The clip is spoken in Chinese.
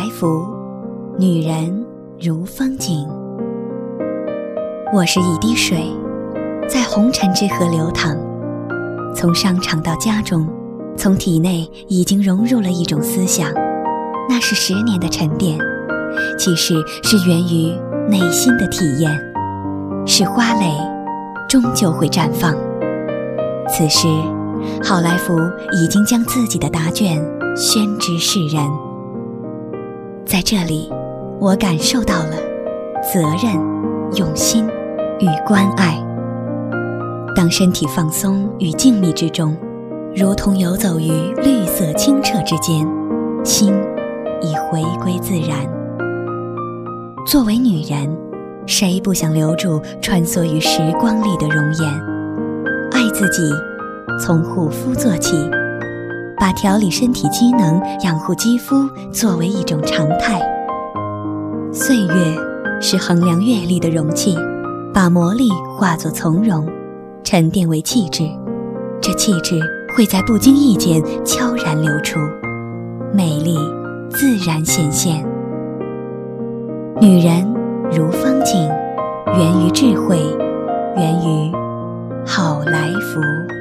来福，女人如风景。我是一滴水，在红尘之河流淌，从商场到家中，从体内已经融入了一种思想，那是10年的沉淀，其实是源于内心的体验，是花蕾终究会绽放。此时好来福已经将自己的答卷宣之世人。在这里，我感受到了责任、用心与关爱。当身体放松与静谧之中，如同游走于绿色清澈之间，心已回归自然。作为女人，谁不想留住穿梭于时光里的容颜？爱自己，从护肤做起，把调理身体机能、养护肌肤作为一种常态。岁月是衡量阅历的容器，把磨砺化作从容，沉淀为气质。这气质会在不经意间悄然流出，美丽自然显现。女人如风景，源于智慧，源于好来福。